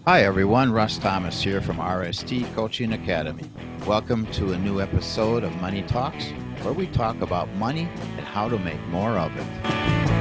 Hi everyone, Russ Thomas here from RST Coaching Academy. Welcome to a new episode of Money Talks, where we talk about money and how to make more of it.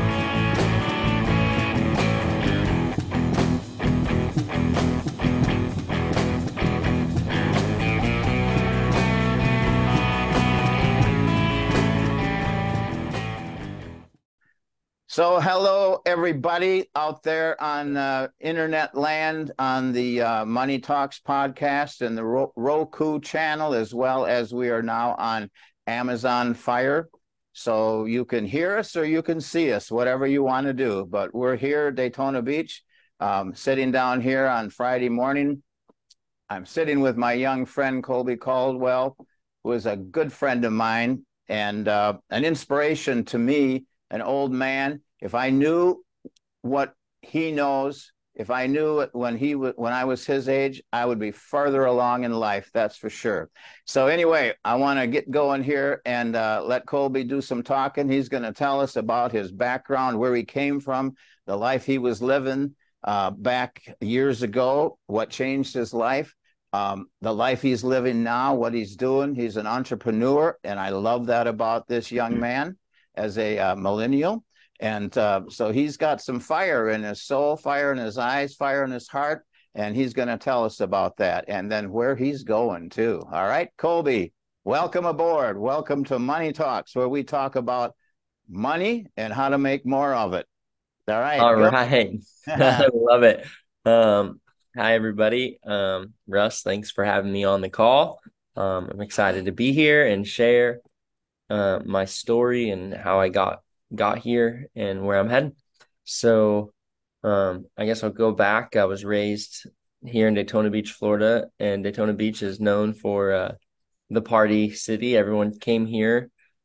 So, hello everybody out there on internet land, on the Money Talks podcast and the Roku channel, as well as we are now on Amazon Fire. So you can hear us or you can see us, whatever you want to do. But we're here at Daytona Beach, sitting down here on Friday morning. I'm sitting with my young friend Colby Caldwell, who is a good friend of mine and an inspiration to me, an old man. If I knew what he knows, if I knew it when I was his age, I would be further along in life. That's for sure. So anyway, I want to get going here and let Colby do some talking. He's going to tell us about his background, where he came from, the life he was living back years ago, what changed his life. The life he's living now, what he's doing. He's an entrepreneur, and I love that about this young man as a millennial. And so he's got some fire in his soul, fire in his eyes, fire in his heart, and he's going to tell us about that and then where he's going too. All right, Colby, welcome aboard. Welcome to Money Talks, where we talk about money and how to make more of it. All right, All go. right. I love it. Hi, everybody. Russ, thanks for having me on the call. I'm excited to be here and share my story and how I got here and where I'm headed. So, I guess I'll go back. I was raised here in Daytona Beach, Florida, and Daytona Beach is known for the party city. Everyone came here.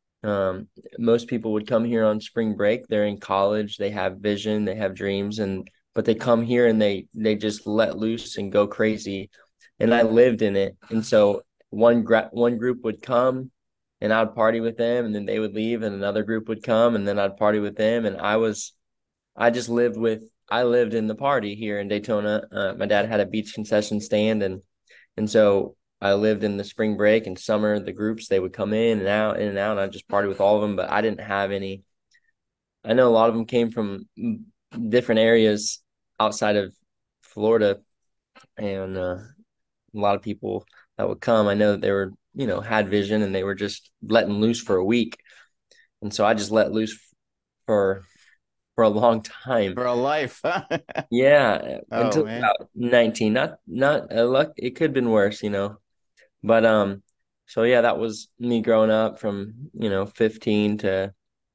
Most people would come here on spring break. They're in college, they have vision, they have dreams, and but they come here and they just let loose and go crazy. And I lived in it. And so one group would come and I'd party with them, and then they would leave, and another group would come, and then I'd party with them. And I just I lived in the party here in Daytona. My dad had a beach concession stand, and so I lived in the spring break and summer. The groups, they would come in and out, and I just party with all of them. But I didn't have any. I know a lot of them came from different areas outside of Florida, and a lot of people that would come, I know that they were, had vision and they were just letting loose for a week. And so I just let loose for for a long time. For a life. Yeah, Oh until man. about 19. Not luck. It could have been worse. But so yeah, that was me growing up from, 15 to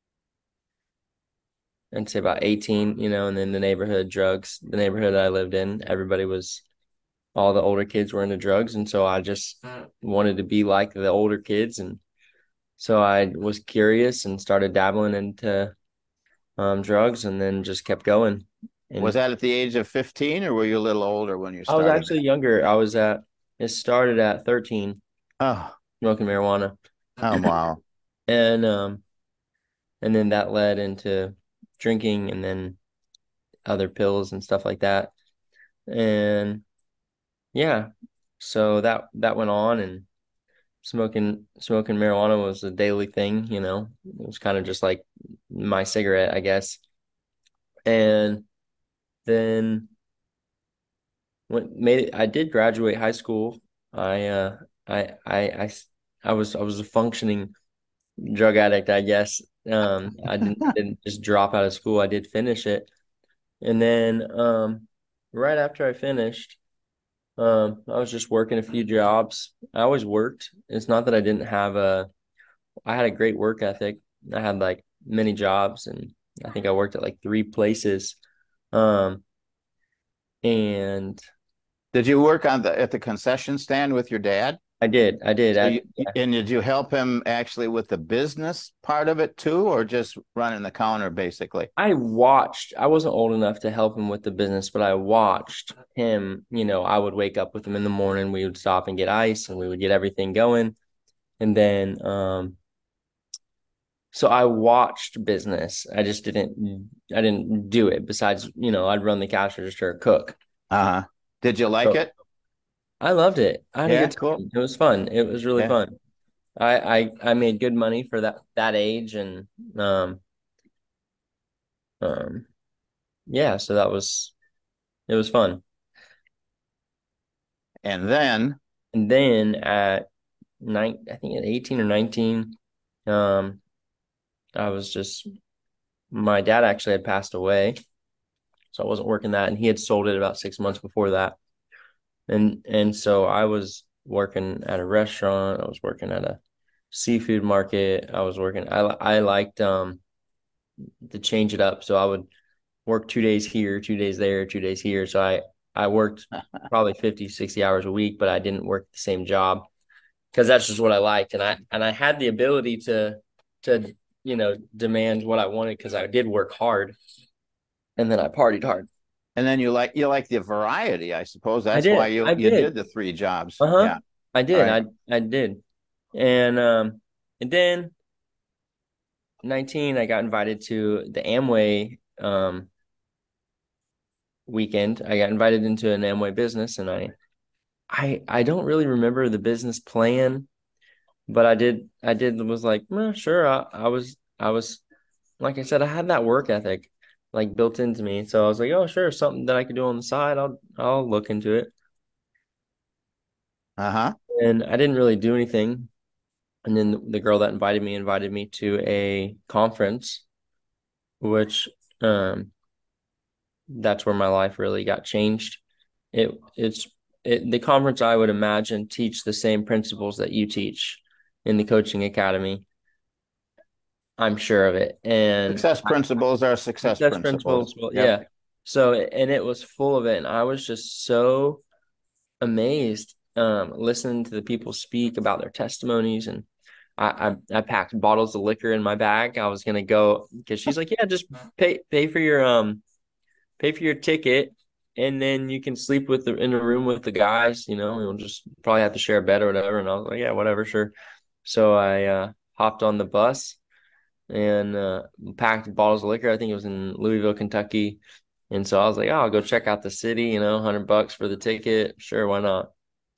I'd say about 18, and then the neighborhood I lived in, all the older kids were into drugs. And so I just wanted to be like the older kids. And so I was curious and started dabbling into drugs and then just kept going. Was And that at the age of 15 or were you a little older when you I was started actually that? younger. It started at 13, Oh, smoking marijuana. oh wow. And and then that led into drinking and then other pills and stuff like that. And yeah, so that went on, and smoking marijuana was a daily thing. It was kind of just like my cigarette, I guess. And then I did graduate high school. I uh I I I I was a functioning drug addict, I guess. I didn't just drop out of school. I did finish it. And then right after I finished, I was just working a few jobs. I always worked. It's not that I had a great work ethic. I had like many jobs, and I think I worked at like three places. Um, and Did you work on the at the concession stand with your dad? I did. So and did you help him actually with the business part of it too, or just running the counter basically? I wasn't old enough to help him with the business, but I watched him. I would wake up with him in the morning. We would stop and get ice, and we would get everything going. And then, so I watched business. I didn't do it. Besides, I'd run the cash register, cook. Uh-huh. Did you like So it? I loved it. I had a Yeah, good cool. time. It was fun. It was really Yeah. fun. I made good money for that age, and um um yeah, so it was fun. And then, And then at I think at 18 or 19, um, I was just my dad actually had passed away, so I wasn't working that, and he had sold it about 6 months before that. And so I was working at a restaurant, I was working at a seafood market, I was working I liked to change it up. So I would work 2 days here, 2 days there, 2 days here. So I worked probably 50, 60 hours a week, but I didn't work the same job because that's just what I liked. And I had the ability to demand what I wanted because I did work hard and then I partied hard. and then you like the variety, I suppose. That's why you I you did. did the three jobs. Uh-huh. Yeah. I All did. right. I did. And then 19, I got invited to the Amway weekend. I got invited into an Amway business, and I don't really remember the business plan, but I did was like, sure. I was like I said, I had that work ethic like built into me. So I was like, oh sure, something that I could do on the side. I'll look into it. Uh-huh. And I didn't really do anything. And then the girl that invited me to a conference, which that's where my life really got changed. It's the conference I would imagine teach the same principles that you teach in the coaching academy. I'm sure of it. And Success principles are success success principles, principles. well, Yep. yeah. So and it was full of it, and I was just so amazed listening to the people speak about their testimonies. And I packed bottles of liquor in my bag. I was gonna go because she's like, yeah, just pay for your ticket, and then you can sleep in a room with the guys. You'll just probably have to share a bed or whatever. And I was like, yeah, whatever, sure. So I hopped on the bus and packed bottles of liquor. I think it was in Louisville, Kentucky. And so I was like, oh, I'll go check out the city, $100 for the ticket. Sure, why not?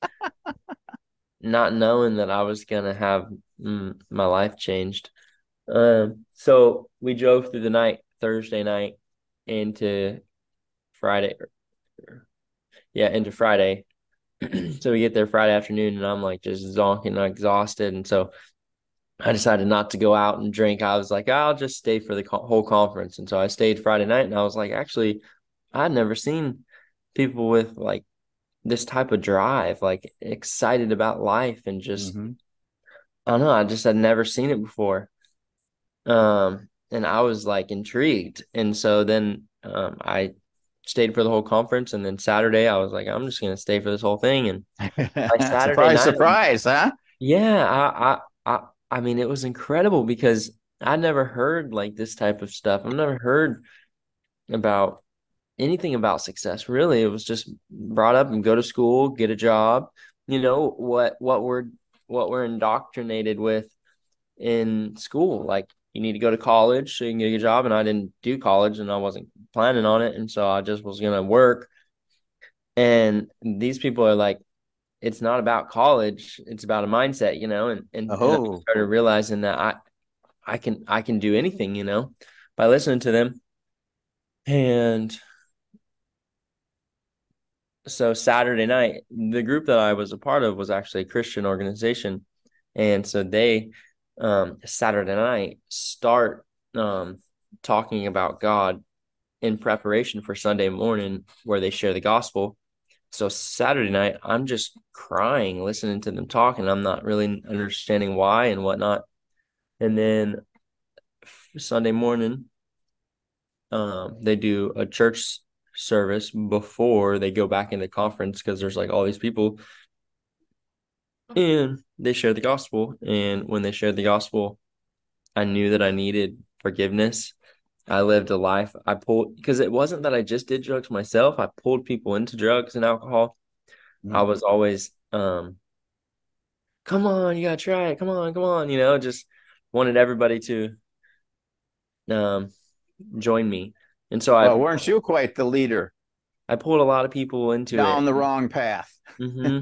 Not knowing that I was gonna have my life changed. So we drove through the night, Thursday night, into Friday. Yeah, into Friday. So we get there Friday afternoon, and I'm like just zonking and exhausted. And so I decided not to go out and drink. I was like, I'll just stay for the whole conference. And so I stayed Friday night, and I was like, actually, I'd never seen people with like this type of drive, like excited about life and just, Mm-hmm. I don't know, I just had never seen it before. And I was like intrigued. And so then I stayed for the whole conference. And then Saturday, I was like, I'm just gonna stay for this whole thing. And by Saturday Surprise, night, surprise, huh? yeah, I mean, it was incredible because I never heard like this type of stuff. I've never heard about anything about success. Really, it was just brought up and go to school, get a job. What we're indoctrinated with in school. Like you need to go to college so you can get a job. And I didn't do college, and I wasn't planning on it, and so I just was gonna work. And these people are like, it's not about college, it's about a mindset, and I Oh, started realizing that I can do anything, by listening to them. And so Saturday night, the group that I was a part of was actually a Christian organization. And so they Saturday night start talking about God in preparation for Sunday morning where they share the gospel. So Saturday night, I'm just crying listening to them talk, and I'm not really understanding why and whatnot. And then Sunday morning, they do a church service before they go back into conference because there's like all these people, and they share the gospel. And when they shared the gospel, I knew that I needed forgiveness. I lived a life I pulled because it wasn't that I just did drugs myself. I pulled people into drugs and alcohol. I mm. was always come on, you gotta try it. Come on, just wanted everybody to um join me. And so Well, weren't you quite the leader? I pulled a lot of people into it. down the wrong path. Hmm.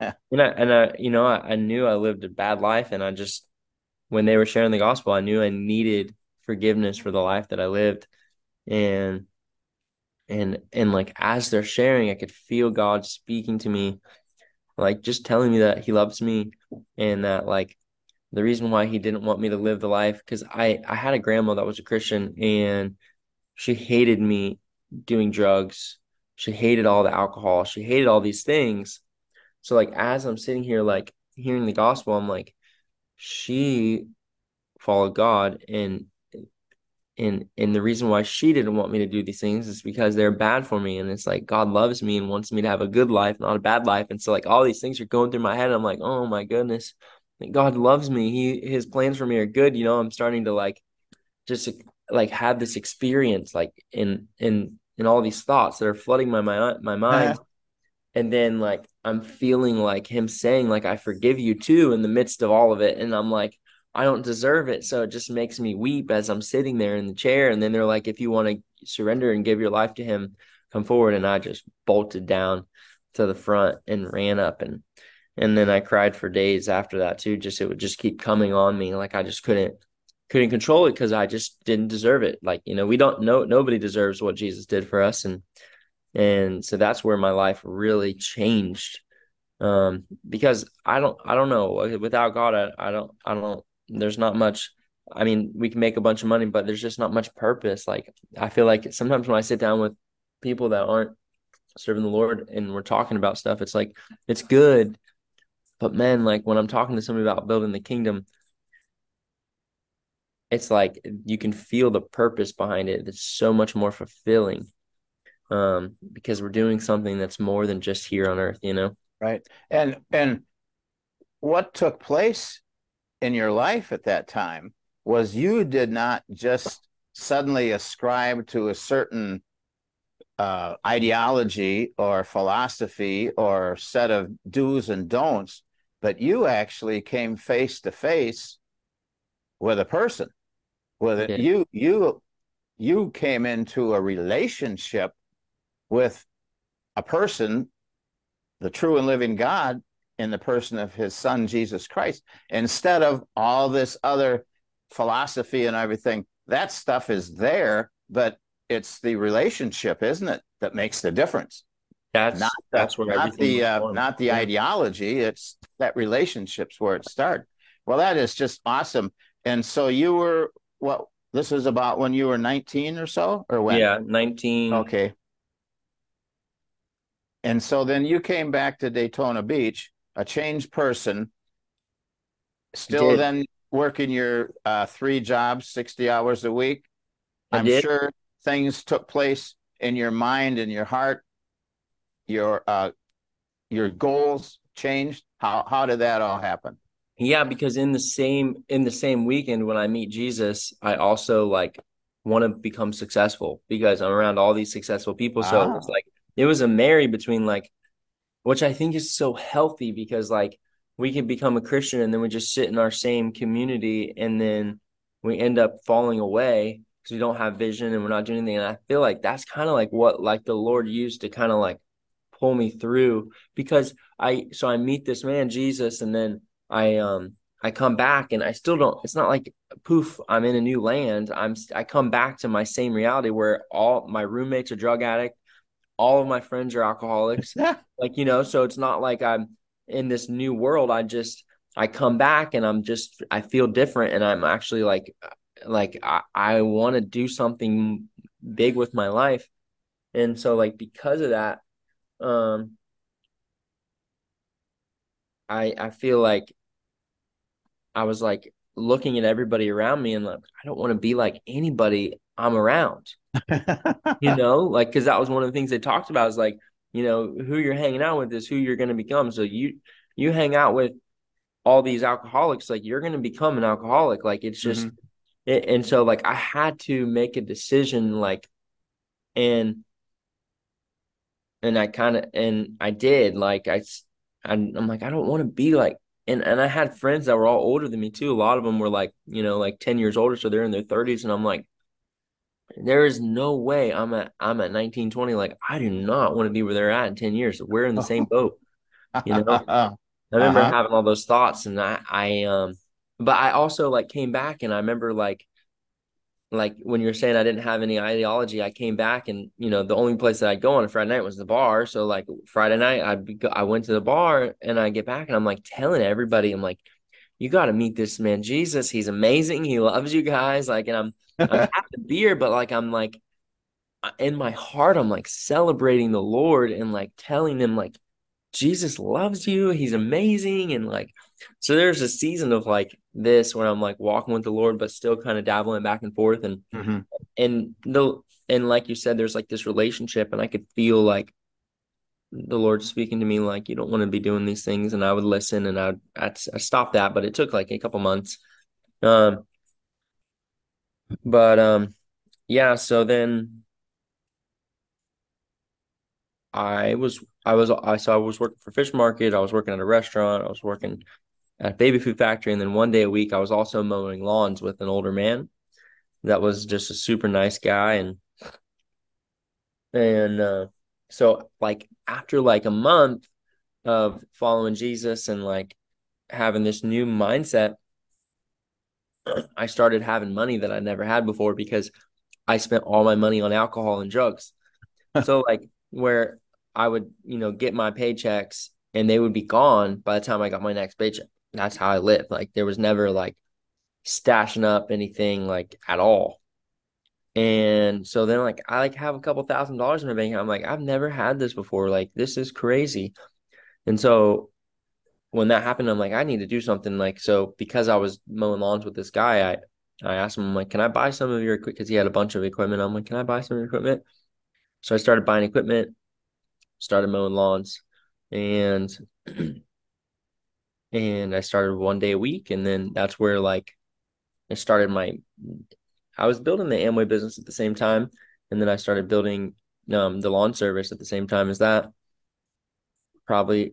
I knew I lived a bad life, and I just, when they were sharing the gospel, I knew I needed forgiveness for the life that I lived. And like as they're sharing, I could feel God speaking to me, like just telling me that he loves me, and that like the reason why he didn't want me to live the life, because I had a grandma that was a Christian, and she hated me doing drugs. She hated all the alcohol. She hated all these things. So like as I'm sitting here like hearing the gospel, I'm like, she followed God, and the reason why she didn't want me to do these things is because they're bad for me. And it's like God loves me and wants me to have a good life, not a bad life. And so like all these things are going through my head. I'm like, oh my goodness, like, God loves me. His plans for me are good. I'm starting to like just like have this experience like in all these thoughts that are flooding my mind. And then like I'm feeling like him saying like I forgive you too in the midst of all of it. And I'm like, I don't deserve it. So it just makes me weep as I'm sitting there in the chair. And then they're like, if you want to surrender and give your life to him, come forward. And I just bolted down to the front and ran up, and then I cried for days after that too. Just it would just keep coming on me. Like I just couldn't control it because I just didn't deserve it. Like, we don't know, nobody deserves what Jesus did for us. And so that's where my life really changed. Because I don't know, without God, I don't, there's not much. I mean, we can make a bunch of money, but there's just not much purpose. Like, I feel like sometimes when I sit down with people that aren't serving the Lord and we're talking about stuff, it's like, it's good. But man, like when I'm talking to somebody about building the kingdom, it's like you can feel the purpose behind it. It's so much more fulfilling, because we're doing something that's more than just here on earth. Right. And what took place in your life at that time was you did not just suddenly ascribe to a certain ideology or philosophy or set of do's and don'ts, but you actually came face to face with a person. With it, Yeah. you came into a relationship with a person, the true and living God, in the person of his son, Jesus Christ, instead of all this other philosophy and everything. That stuff is there, but it's the relationship, isn't it, that makes the difference? Not the That's where everything was born. not the Yeah. ideology. It's that relationship's where it started. Well, that is just awesome. And so you were what? This is about when you were 19 or so, or when? Yeah, 19. Okay. And so then you came back to Daytona Beach, a changed person, I still did. then working your three jobs, 60 hours a week. I I'm did. sure things took place in your mind and your heart, your your goals changed. How did that all happen? Yeah, because in the same weekend when I meet Jesus, I also like want to become successful because I'm around all these successful people. So it was Ah. like it was a marry between like, which I think is so healthy because like we can become a Christian and then we just sit in our same community and then we end up falling away because we don't have vision and we're not doing anything. And I feel like that's kind of like what like the Lord used to kind of like pull me through because I meet this man, Jesus, and then I come back and I still don't, it's not like poof, I'm in a new land. I come back to my same reality where all my roommates are drug addicts, all of my friends are alcoholics. Like, so it's not like I'm in this new world. I come back and I feel different and I'm actually like I want to do something big with my life. And so like because of that, um, I feel like I was like looking at everybody around me and like I don't want to be like anybody I'm around, like because that was one of the things they talked about is like, who you're hanging out with is who you're going to become. So you hang out with all these alcoholics, like you're going to become an alcoholic. Like it's just Mhm. and so like I had to make a decision like and and I did like I'm like I don't want to be like and I had friends that were all older than me too. A lot of them were like 10 years older, so they're in their 30s, and I'm like There is no way I'm at 19, 20. Like, I do not want to be where they're at in 10 years. We're in the same boat, you know? I remember Uh-huh. having all those thoughts, and but I also like came back, and I remember like when you're saying I didn't have any ideology, I came back, and the only place that I'd go on a Friday night was the bar. So like Friday night, I went to the bar, and I get back, and I'm like telling everybody, I'm like, you got to meet this man, Jesus. He's amazing. He loves you guys. Like, and I'm having a beer, but like I'm like in my heart, I'm like celebrating the Lord and like telling them like Jesus loves you. He's amazing. And like, so there's a season of like this where I'm like walking with the Lord, but still kind of dabbling back and forth. And, Mhm. and the, and like you said, there's like this relationship, and I could feel like the Lord speaking to me, like, you don't want to be doing these things. And I would listen, and I stopped that, but it took like a couple months. Um, but yeah, so then I was working for Fish Market, I was working at a restaurant, I was working at a baby food factory, and then one day a week I was also mowing lawns with an older man that was just a super nice guy. And so like after like a month of following Jesus and like having this new mindset, I started having money that I never had before because I spent all my money on alcohol and drugs. So like where I would, get my paychecks and they would be gone by the time I got my next paycheck. That's how I lived. Like there was never like stashing up anything like at all. And so then like I like have a couple $1,000s in my bank account. I'm like, I've never had this before. Like this is crazy. And so when that happened, I'm like, I need to do something. Like so because I was mowing lawns with this guy, I asked him, I'm like, can I buy some of your equipment? Because he had a bunch of equipment. I'm like, can I buy some of your equipment? So I started buying equipment, started mowing lawns, and and I started one day a week, and then that's where like I started my I was building the Amway business at the same time, and then I started building the lawn service at the same time as that. Probably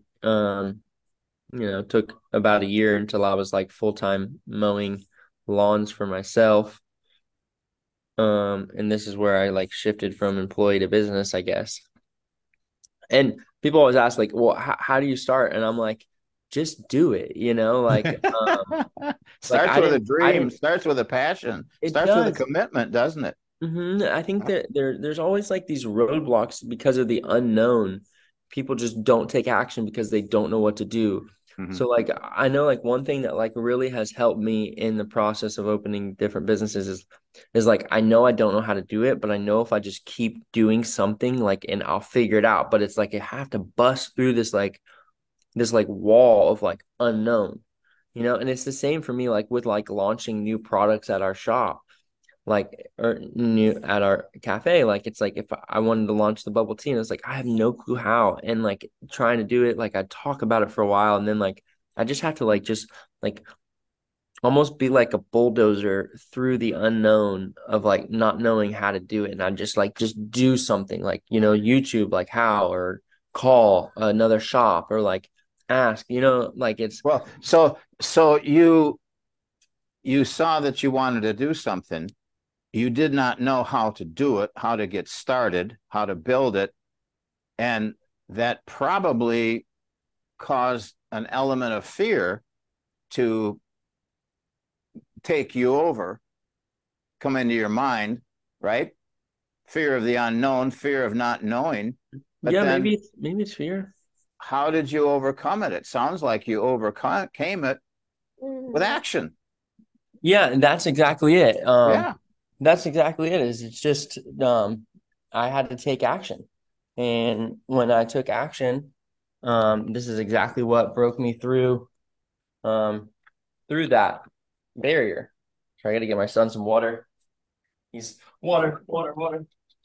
took about a year until I was like full-time mowing lawns for myself. And this is where I like shifted from employee to business, I guess. And people always ask like, well, how do you start? And I'm like, just do it, like Starts with a I dream, didn't, starts with a passion, it starts with a does. commitment, doesn't it? I think that there's always like these roadblocks because of the unknown. People just don't take action because they don't know what to do. Mhm. So like I know like one thing that like really has helped me in the process of opening different businesses is like I know I don't know how to do it, but I know if I just keep doing something like and I'll figure it out. But it's like I have to bust through this like wall of like unknown, and it's the same for me like with like launching new products at our shop like or new at our cafe. Like it's like if I wanted to launch the bubble tea and it's like I have no clue how, and like trying to do it, like I talk about it for a while, and then like I just have to like just like almost be like a bulldozer through the unknown of like not knowing how to do it, and I just do something like YouTube like how, or call another shop, or like ask, like it's Well, so you saw that you wanted to do something. You did not know how to do it, how to get started, how to build it, and that probably caused an element of fear to take you over, come into your mind, right? Fear of the unknown, fear of not knowing. But yeah, then maybe it's fear. how did you overcome it? It sounds like you overcame it with action. Yeah, and that's exactly it. Yeah. That's exactly it. It's just I had to take action. And when I took action, this is exactly what broke me um through that barrier. So I gotta get my son some water. He's water, water, water.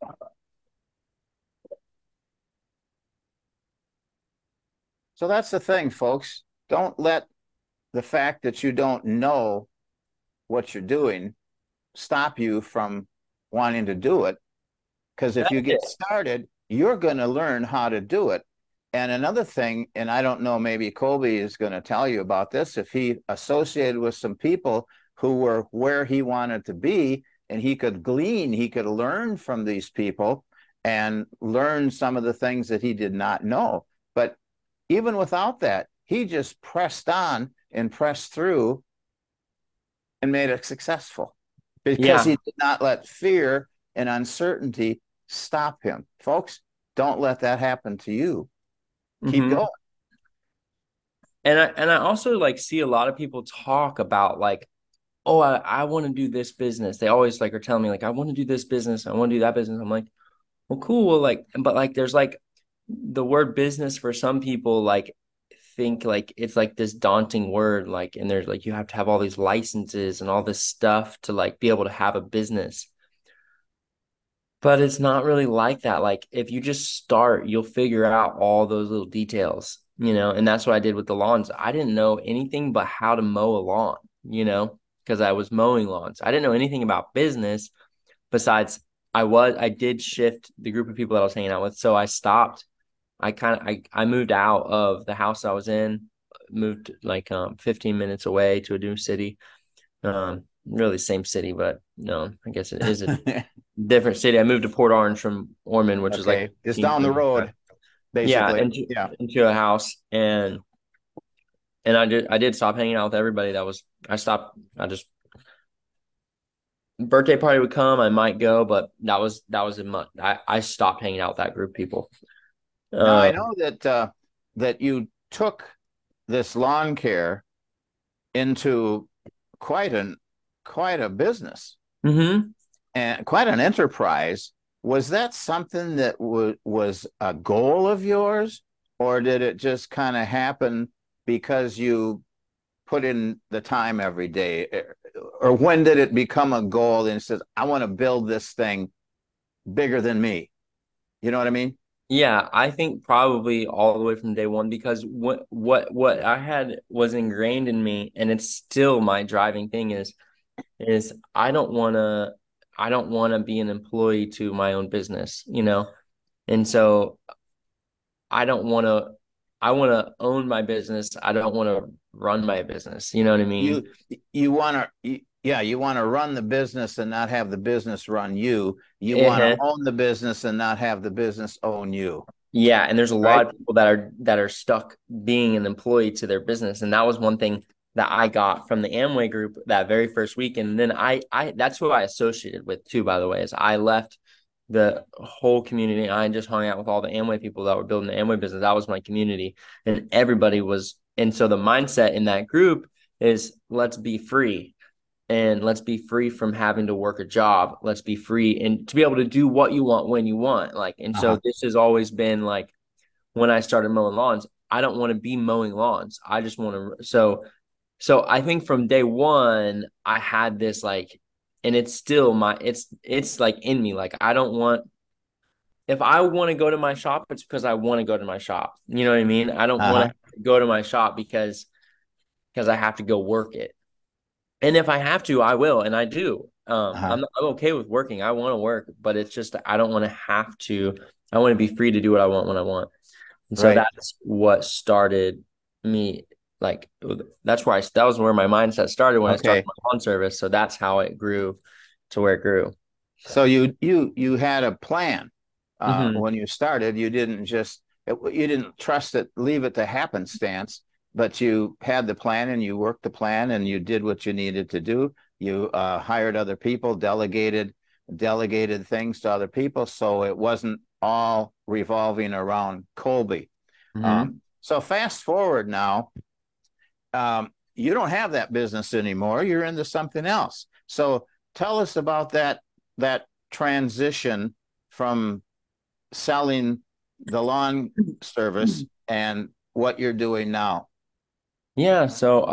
So that's the thing, folks. Don't let the fact that you don't know what you're doing stop you from wanting to do it. Because if That's you get it. started, you're going to learn how to do it. And another thing, and I don't know, maybe Colby is going to tell you about this, if he associated with some people who were where he wanted to be and he could glean, he could learn from these people and learn some of the things that he did not know. But even without that, he just pressed on and pressed through and made it successful because Yeah. he did not let fear and uncertainty stop him. Folks, don't let that happen to you. Keep Hmm. going. And I also like see a lot of people talk about like, oh, I want to do this business. They always like are telling me like, I want to do this business, I want to do that business. I'm like, well, cool. Well, like, but like there's like the word business for some people like think like it's like this daunting word, like, and there's like you have to have all these licenses and all this stuff to like be able to have a business. But it's not really like that. Like if you just start, you'll figure out all those little details, and that's what I did with the lawns. I didn't know anything but how to mow a lawn, because I was mowing lawns. I didn't know anything about business besides I did shift the group of people that I was hanging out with. So I stopped. I moved out of the house I was in, moved like 15 minutes away to a new city. Really same city, but no, I guess it is a different city. I moved to Port Orange from Ormond, which is like Okay. Just 15 down the minutes. road, Yeah, basically. into Yeah. into a house, and I did stop hanging out with everybody. I stopped. I just birthday party would come, I might go, but that was a month. I stopped hanging out with that group of people. Now I Uh, know that you took this lawn care into quite an quite a business hmm and quite an enterprise. Was that something that was a goal of yours, or did it just kind of happen because you put in the time every day? Or when did it become a goal and it says, I want to build this thing bigger than me? You know what I mean? Yeah, I think probably all the way from day one because what I had was ingrained in me, and it's still my driving thing is I don't want to be an employee to my own business. And so I don't want to I want to own my business. I don't want to run my business. You know what I mean? You you want to yeah, you want to run the business and not have the business run you. You want to uh own the business and not have the business own you, Yeah, and there's a right? lot of people that are stuck being an employee to their business, and that was one thing that I got from the Amway group that very first week. And then I that's who I associated with too, by the way, is I left the whole community. I just hung out with all the Amway people that were building the Amway business. That was my community, and everybody was. And so the mindset in that group is let's be free and let's be free from having to work a job. Let's be free and to be able to do what you want when you want. Like, and so Uh-huh. this has always been like when I started mowing lawns, I don't want to be mowing lawns. I just want to. So I think from day one, I had this like, and it's still it's like in me. Like, I don't want, if I want to go to my shop, it's because I want to go to my shop. You know what I mean? I don't want Uh-huh. to go to my shop because I have to go work it. And if I have to, I will, and I do. Uh-huh. I'm okay with working. I want to work, but it's just I don't want to have to. I want to be free to do what I want when I want. And so Right. that's what started me. Like that was where my mindset started when I started Okay. my lawn service. So that's how it grew to where it grew. So you had a plan Hmm. when you started. You didn't trust it, leave it to happenstance, but you had the plan and you worked the plan and you did what you needed to do. You hired other people, delegated things to other people, so it wasn't all revolving around Colby. Hmm. So fast forward now, you don't have that business anymore. You're into something else. So tell us about that transition from selling the lawn service and what you're doing now. Yeah. So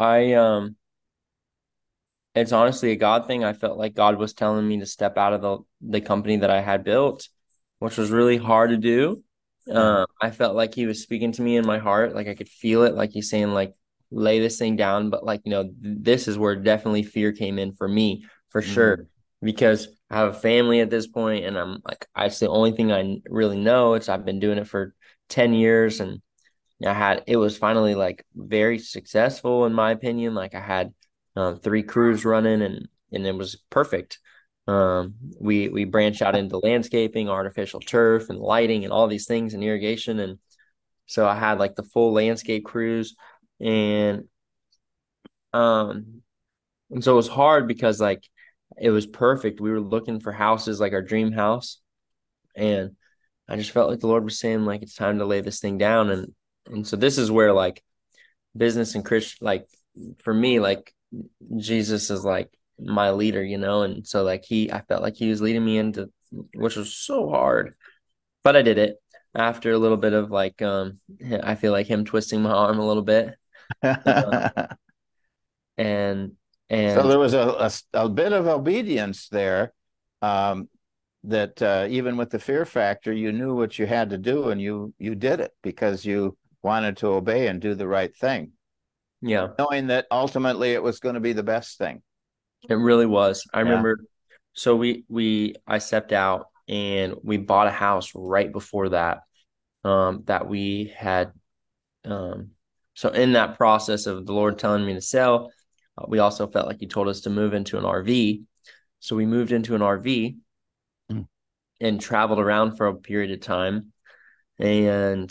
it's honestly a God thing. I felt like God was telling me to step out of the company that I had built, which was really hard to do. Uh-huh. I felt like he was speaking to me in my heart, like I could feel it, like he's saying, like, lay this thing down. But like, this is where definitely fear came in for me, for Mm-hmm. sure, because I have a family at this point, and I'm like, it's the only thing I really know. I've been doing it for 10 years, and it was finally like very successful in my opinion. Like I had three crews running, and it was perfect. We branched out into landscaping, artificial turf, and lighting, and all these things, and irrigation. And so I had like the full landscape crews, and um, and so it was hard because like it was perfect. We were looking for houses, like our dream house, and I just felt like the Lord was saying like it's time to lay this thing down. And so this is where like business and Christian, like for me, like Jesus is like my leader, and so like I felt like he was leading me into, which was so hard, but I did it after a little bit of like, I feel like him twisting my arm a little bit, uh, and So and there was a bit of obedience there, um, that even with the fear factor, you knew what you had to do, and you did it because you wanted to obey and do the right thing, yeah, knowing that ultimately it was going to be the best thing. it really was. I Yeah. remember, so I stepped out and we bought a house right before that, that we had. Um, so in that process of the Lord telling me to sell, we also felt like He told us to move into an RV. So we moved into an RV Mm. and traveled around for a period of time. And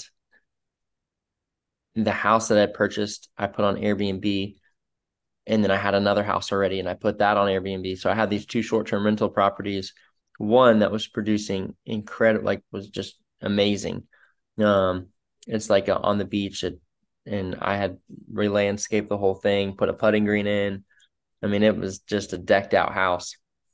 the house that I purchased, I put on Airbnb. And then I had another house already, and I put that on Airbnb. So I had these two short-term rental properties. One that was producing incredible, like was just amazing. Um, it's like on the beach, and I had re-landscaped the whole thing, put a putting green in. I mean, it was just a decked out house.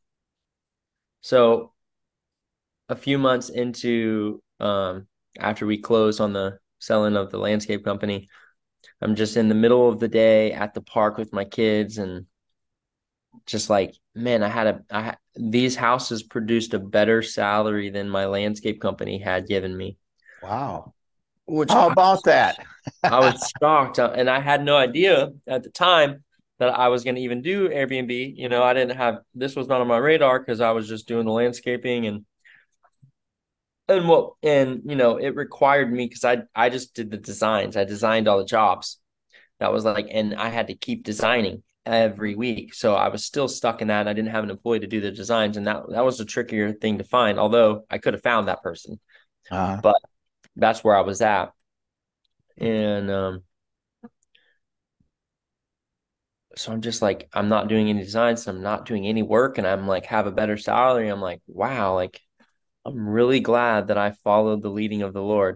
So a few months into, after we closed on the selling of the landscape company, I'm just in the middle of the day at the park with my kids, and just like, man, these houses produced a better salary than my landscape company had given me, Wow. which How about that? I was shocked. And I had no idea at the time that I was going to even do Airbnb. I didn't have, this was not on my radar because I was just doing the landscaping, and it required me because I just did the designs. I designed all the jobs. That was like, and I had to keep designing every week. So I was still stuck in that. And I didn't have an employee to do the designs. And that was a trickier thing to find, although I could have found that person. Uh, But that's where I was at. And so I'm just like, I'm not doing any designs. I'm not doing any work. And I'm like, have a better salary. I'm like, wow, like, I'm really glad that I followed the leading of the Lord.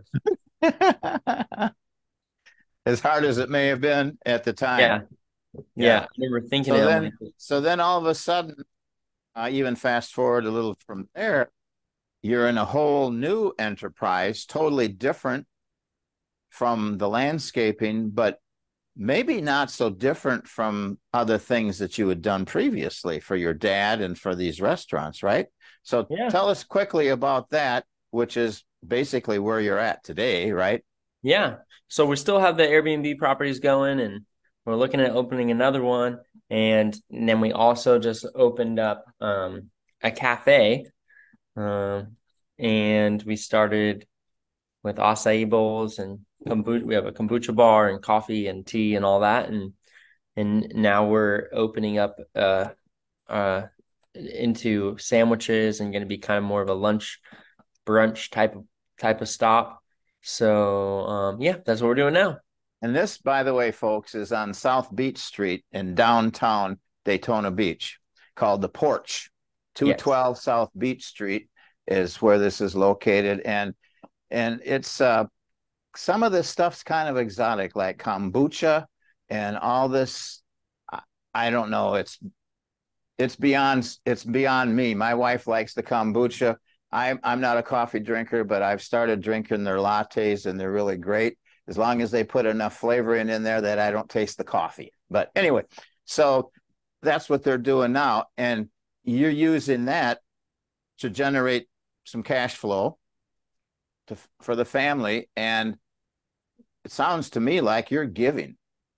as hard as it may have been at the time. Yeah. Yeah. Yeah. I remember thinking So it. I'm then, like, so then all of a sudden, even fast forward a little from there, you're in a whole new enterprise, totally different from the landscaping, but maybe not so different from other things that you had done previously for your dad and for these restaurants, right? So yeah. tell us quickly about that, which is basically where you're at today, right? Yeah. So we still have the Airbnb properties going, and we're looking at opening another one. And then we also just opened up a cafe. Um, and we started with acai bowls and kombucha. We have a kombucha bar and coffee and tea and all that. And now we're opening up uh into sandwiches and going to be kind of more of a lunch brunch type of stop. So yeah, that's what we're doing now. And this, by the way, folks, is on South Beach Street in downtown Daytona Beach, called The Porch. Yes. 212 South Beach Street is where this is located. And it's some of this stuff's kind of exotic, like kombucha and all this. I don't know. It's beyond me. My wife likes the kombucha. I'm not a coffee drinker, but I've started drinking their lattes, and they're really great as long as they put enough flavor in there that I don't taste the coffee. But anyway, so that's what they're doing now, and you're using that to generate some cash flow for the family, and it sounds to me like you're giving.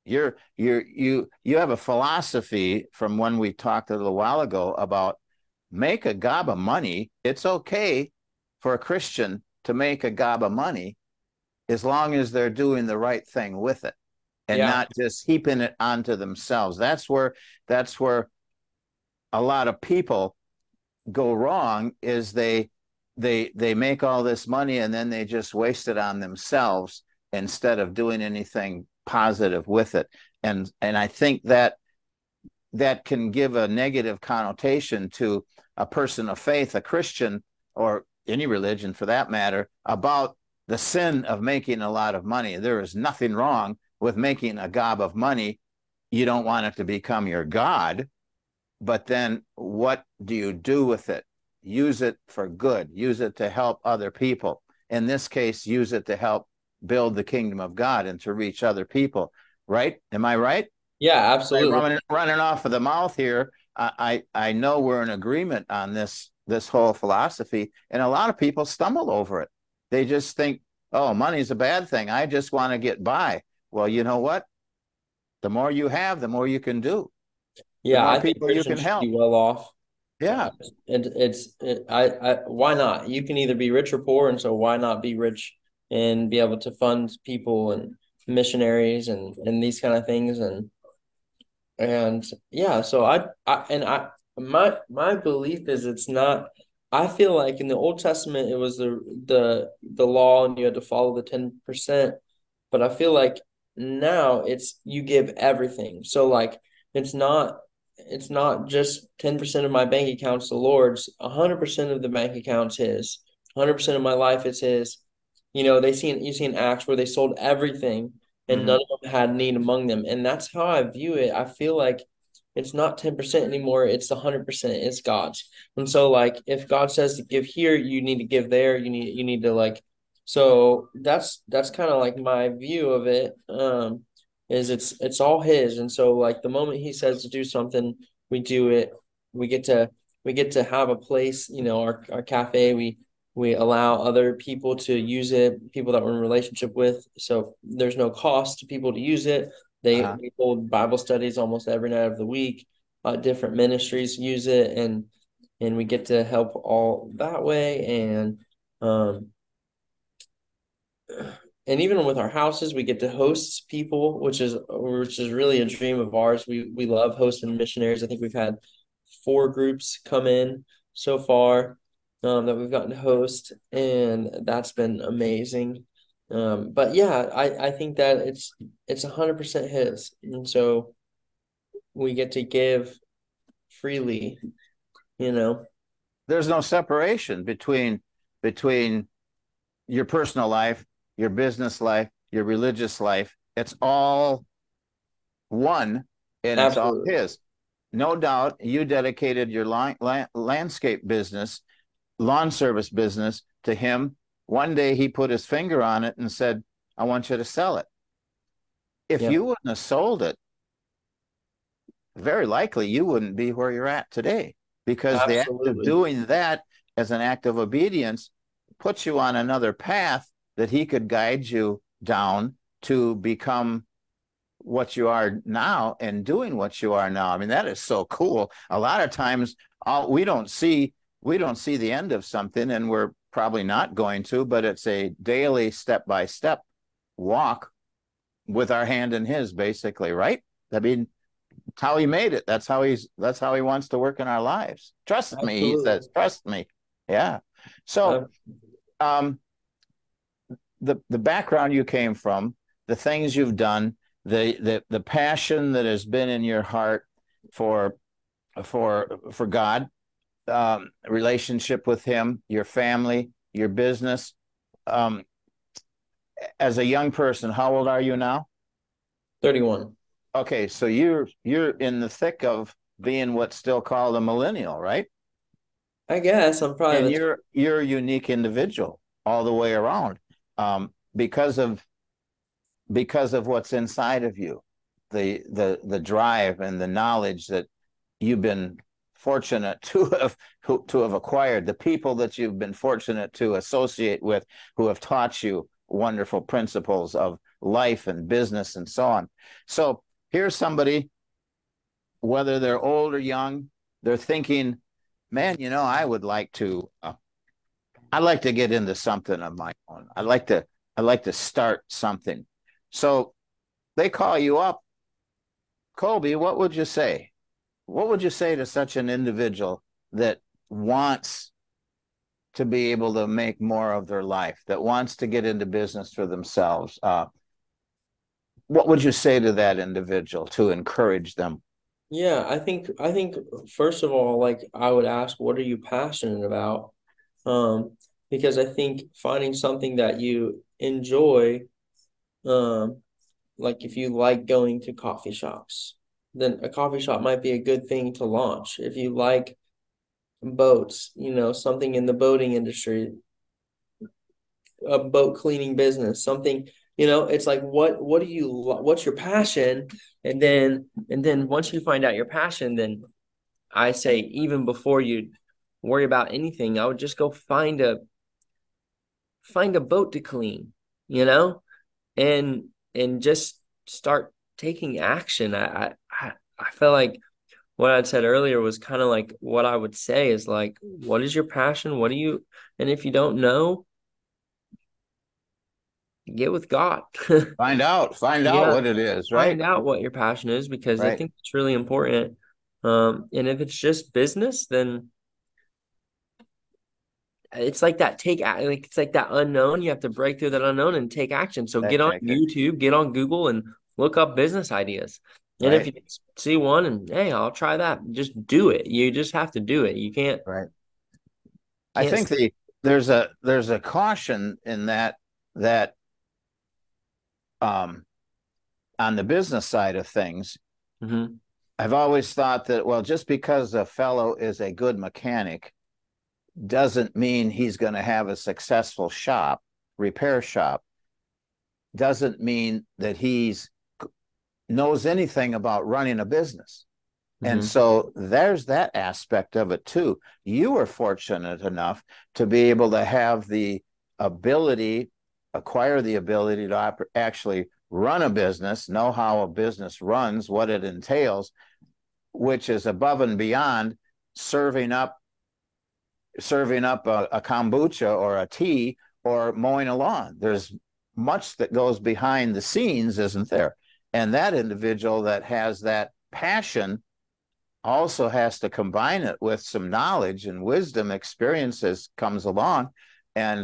You have a philosophy from when we talked a little while ago about make a gob of money. It's okay for a Christian to make a gob of money as long as they're doing the right thing with it and Yeah. not just heaping it onto themselves. That's where a lot of people go wrong is they make all this money and then they just waste it on themselves instead of doing anything positive with it. And I think that that can give a negative connotation to a person of faith, a Christian, or any religion for that matter, about the sin of making a lot of money. There is nothing wrong with making a gob of money. You don't want it to become your God, but then what do you do with it? Use it for good. Use it to help other people. In this case, use it to help build the kingdom of God and to reach other people. Right? Am I right? Yeah, absolutely. Running off of the mouth here. I know we're in agreement on this whole philosophy, and a lot of people stumble over it. They just think, oh, money's a bad thing. I just want to get by. Well, you know what? The more you have, the more you can do. The Yeah, more I think people you can Christians should help. be well off. Yeah. Why not? You can either be rich or poor, and so why not be rich and be able to fund people and missionaries and these kind of things and yeah, so my belief is it's not. I feel like in the Old Testament it was the law and you had to follow the 10%, but I feel like now it's you give everything. So like it's not it's not just 10% of my bank account's the Lord's, 100% of the bank account's his. 100% of my life is his. You see in Acts where they sold everything and Mm-hmm. none of them had need among them. And that's how I view it. I feel like it's not 10% anymore, it's 100%, it's God's. And so like if God says to give here, you need to give there, you need to like so that's kind of like my view of it. Is it's all his. And so like the moment he says to do something, we do it. We get to we get to have a place, our cafe, we allow other people to use it, people that we're in relationship with. So there's no cost to people to use it. Uh-huh. We hold Bible studies almost every night of the week. Different ministries use it, and we get to help all that way. Um, and even with our houses, we get to host people, which is really a dream of ours. We love hosting missionaries. I think we've had 4 groups come in so far that we've gotten to host, and that's been amazing. But yeah, I think that it's 100% his, and so we get to give freely, you know. There's no separation between your personal life, your business life, your religious life. It's all one, and it's all Absolutely. his. No doubt you dedicated your landscape business, lawn service business to him. One day he put his finger on it and said, I want you to sell it. If Yeah, you wouldn't have sold it, very likely you wouldn't be where you're at today, because the act of absolutely. doing that as an act of obedience puts you on another path that he could guide you down to become what you are now and doing what you are now. I mean, that is so cool. A lot of times we don't see the end of something, and we're probably not going to, but it's a daily step-by-step walk with our hand in his, basically, right? I mean, it's how he made it. That's how he wants to work in our lives. Trust me, he Absolutely. says, trust me. Yeah. So Uh, um the background you came from, the things you've done, the passion that has been in your heart for for God, relationship with him, your family, your business. Um, as a young person, how old are you now? 31. Okay, so you're in the thick of being what's still called a millennial, right? I guess I'm And probably the you're a unique individual all the way around, because of what's inside of you, the drive and the knowledge that you've been fortunate to have acquired, the people that you've been fortunate to associate with, who have taught you wonderful principles of life and business and so on. So here's somebody, whether they're old or young, they're thinking, man, I'd like to get into something of my own. I'd like to start something. So they call you up. Colby, what would you say? What would you say to such an individual that wants to be able to make more of their life, that wants to get into business for themselves, what would you say to that individual to encourage them? Yeah, I think first of all, like I would ask, what are you passionate about? Um, because I think finding something that you enjoy, um, like if you like going to coffee shops, then a coffee shop might be a good thing to launch. If you like boats, something in the boating industry, a boat cleaning business, something, it's like what do you what's your passion? And then once you find out your passion, then I say even before you worry about anything, I would just go find a boat to clean, you know, and just start taking action. I feel like what I'd said earlier was kind of like what I would say is like, what is your passion? What do you, and if you don't know, get with God. Find out Yeah, what it is, right? find out what your passion is because I Right. think it's really important. And if it's just business, then it's like that like it's like that unknown. You have to break through that unknown and take action. So get on Take it. YouTube, get on Google, and look up business ideas. And if Right. you see one and hey, I'll try that, just do it. You just have to do it. You can't Right. I can't. think there's a caution in that um on the business side of things. Mhm. I've always thought that, well, just because a fellow is a good mechanic doesn't mean he's going to have a successful shop, repair shop, doesn't mean that he's knows anything about running a business. And Mhm. so there's that aspect of it too. You were fortunate enough to be able to have the ability, acquire the ability to actually run a business, know how a business runs, what it entails, which is above and beyond serving up a kombucha or a tea or mowing a lawn. There's much that goes behind the scenes, isn't there? And that individual that has that passion also has to combine it with some knowledge and wisdom, experiences comes along. And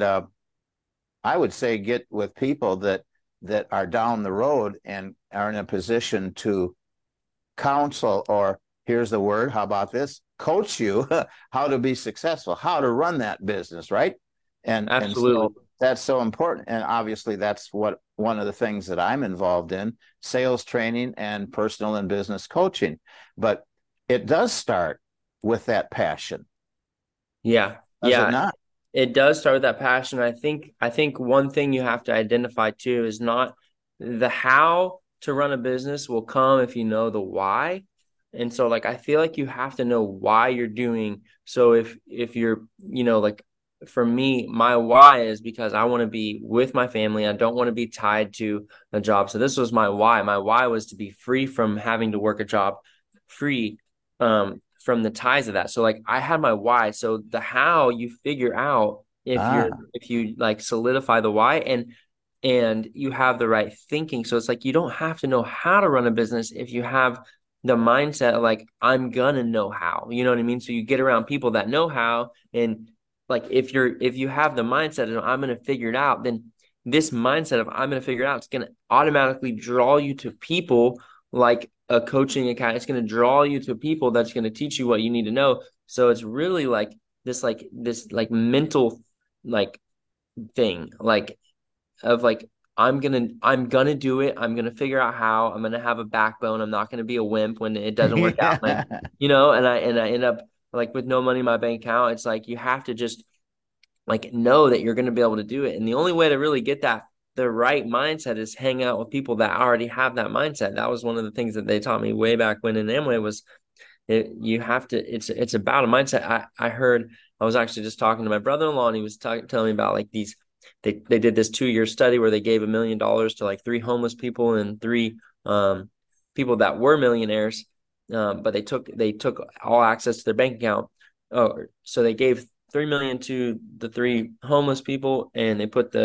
I would say get with people that are down the road and are in a position to counsel, or here's the word, how about this, coach you how to be successful, how to run that business, right? And Absolutely. so that's so important. And obviously that's what one of the things that I'm involved in, sales training and personal and business coaching. But it does start with that passion, Yeah. does it Yeah. not? It does start with that passion. I think one thing you have to identify too is not the how to run a business will come if you know the why. And so like I feel like you have to know why you're doing. So if you're, like for me, my why is because I want to be with my family. I don't want to be tied to a job. So this was my why. My why was to be free from having to work a job, free from the ties of that. So like I had my why. So the how you figure out Ah, if you like solidify the why and you have the right thinking. So it's like you don't have to know how to run a business if you have the mindset of like I'm gonna know how. You know what I mean? So you get around people that know how, and like if you have the mindset of I'm gonna figure it out, then this mindset of I'm gonna figure it out, it's gonna automatically draw you to people like a coaching account. It's going to draw you to people that's going to teach you what you need to know. So it's really like this mental like thing like of like I'm gonna do it. I'm gonna figure out how. I'm gonna have a backbone. I'm not gonna be a wimp when it doesn't work out. yeah. And I end up like with no money in my bank account. It's like you have to just like know that you're going to be able to do it. And the only way to really get that the right mindset is hang out with people that already have that mindset. That was one of the things that they taught me way back when in Amway was you have to it's about a mindset. I heard I was actually just talking to my brother-in-law and he was telling me about like these they did this 2 year study where they gave $1 million to like three homeless people and three people that were millionaires, but they took all access to their bank account. Oh, so they gave 3 million to the three homeless people and they put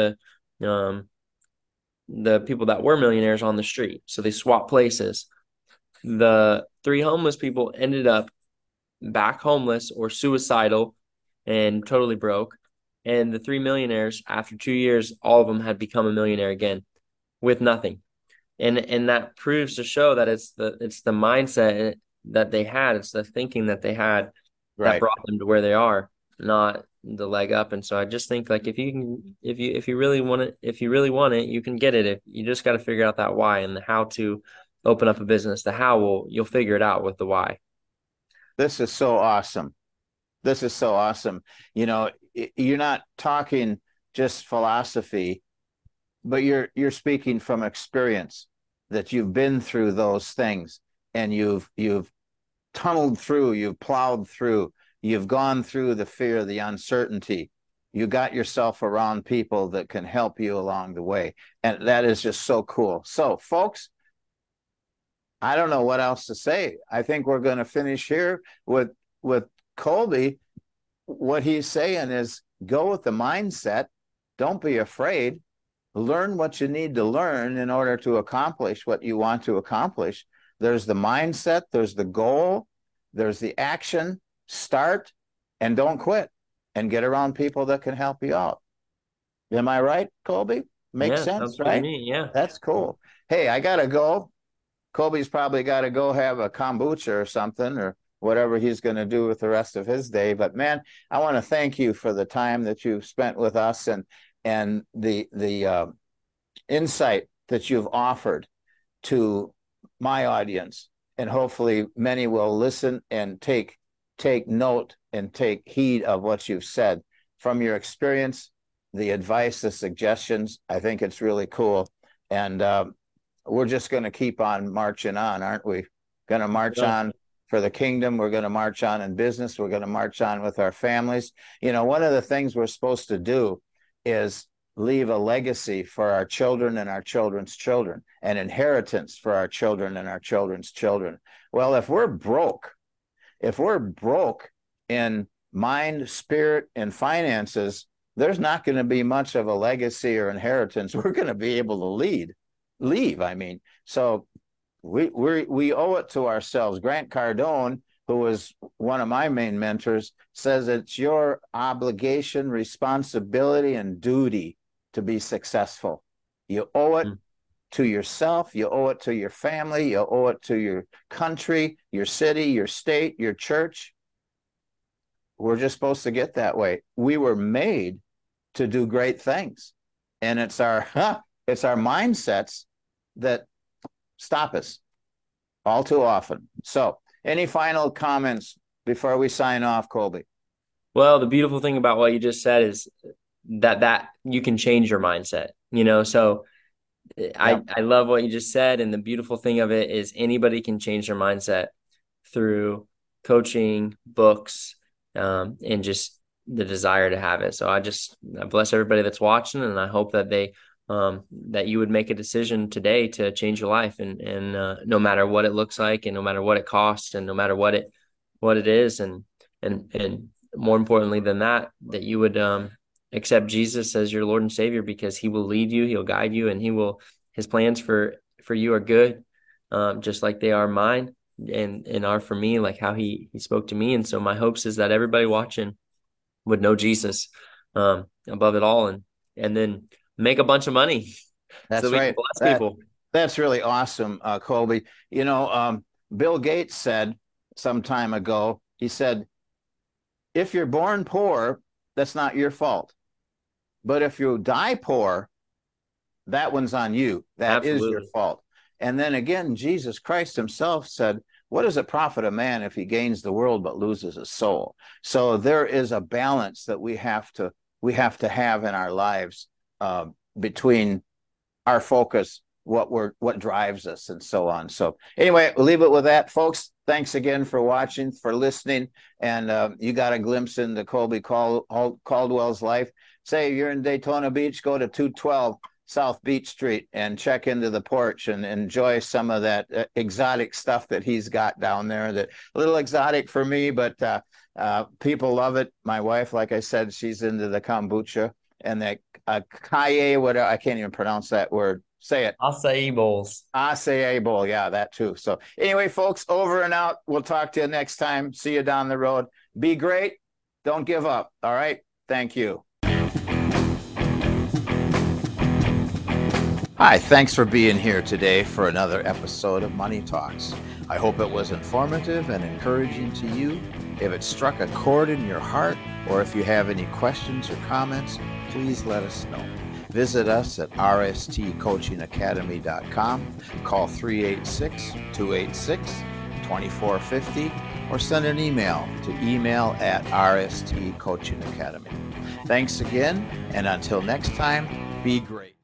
the people that were millionaires on the street. So they swapped places. The three homeless people ended up back homeless or suicidal and totally broke. And the three millionaires, after 2 years, all of them had become a millionaire again with nothing. And that proves to show that it's the mindset that they had, it's the thinking that they had that Right. brought them to where they are, not the leg up. And so I just think like if you really want it, you can get it. If you just got to figure out that why and the how to open up a business. The how you'll figure it out with the why. This is so awesome. This is so awesome. You know, you're not talking just philosophy, but you're speaking from experience, that you've been through those things, and you've tunneled through, you've plowed through, you've gone through the fear, the uncertainty. You got yourself around people that can help you along the way. And that is just so cool. So, folks, I don't know what else to say. I think we're going to finish here with Colby. What he's saying is go with the mindset. Don't be afraid. Learn what you need to learn in order to accomplish what you want to accomplish. There's the mindset, there's the goal, there's the action. Start and don't quit, and get around people that can help you out. Am I right, Colby? Makes Yeah, sense, sounds good to right? me. Yeah. That's cool. Hey, I got to go. Colby's probably got to go have a kombucha or something, or whatever he's going to do with the rest of his day. But man, I want to thank you for the time that you've spent with us, and the insight that you've offered to my audience. And hopefully many will listen and take note and take heed of what you've said from your experience, the advice, the suggestions. I think it's really cool. And we're just going to keep on marching on, aren't we? Going to march Yeah. on for the kingdom. We're going to march on in business. We're going to march on with our families. You know, one of the things we're supposed to do is leave a legacy for our children and our children's children, an inheritance for our children and our children's children. Well, if we're broke in mind, spirit, and finances, there's not going to be much of a legacy or inheritance we're going to be able to leave. I mean, so we owe it to ourselves. Grant Cardone, who was one of my main mentors, says it's your obligation, responsibility, and duty to be successful. You owe it to yourself, you owe it to your family, you owe it to your country, your city, your state, your church. We're just supposed to get that way. We were made to do great things, and it's our mindsets that stop us all too often. So, any final comments before we sign off, Colby? Well, the beautiful thing about what you just said is that you can change your mindset, so Yep. I love what you just said. And the beautiful thing of it is anybody can change their mindset through coaching, books, and just the desire to have it. So I bless everybody that's watching, and I hope that that you would make a decision today to change your life, and no matter what it looks like, and no matter what it costs, and no matter what it is, and more importantly than that you would accept Jesus as your Lord and Savior, because he will lead you, he'll guide you, and his plans for you are good, just like they are mine and are for me, like how he spoke to me. And so my hopes is that everybody watching would know Jesus above it all, and then make a bunch of money so That's that we can right. bless people. That's really awesome, Colby. You know, Bill Gates said some time ago, he said, if you're born poor, that's not your fault. But if you die poor, that one's on you. That is your Absolutely. fault. And then again, Jesus Christ himself said, what does it profit a man if he gains the world but loses his soul? So there is a balance that we have to have in our lives, between our focus, what drives us, and so on. So anyway, we'll leave it with that, folks. Thanks again for watching, for listening, and you got a glimpse into Colby Caldwell's life. Say you're in Daytona Beach, go to 212 South Beach Street and check into the porch and enjoy some of that exotic stuff that he's got down there. That a little exotic for me, but people love it. My wife, like I said, she's into the kombucha and that kaye, whatever, I can't even pronounce that word. Say it. Acai bowls. Acai bowl. Yeah, that too. So anyway, folks, over and out. We'll talk to you next time. See you down the road. Be great. Don't give up. All right. Thank you. Hi, thanks for being here today for another episode of Money Talks. I hope it was informative and encouraging to you. If it struck a chord in your heart, or if you have any questions or comments, please let us know. Visit us at rstcoachingacademy.com, call 386-286-2450, or send an email to email@rstcoachingacademy. Thanks again, and until next time, be great.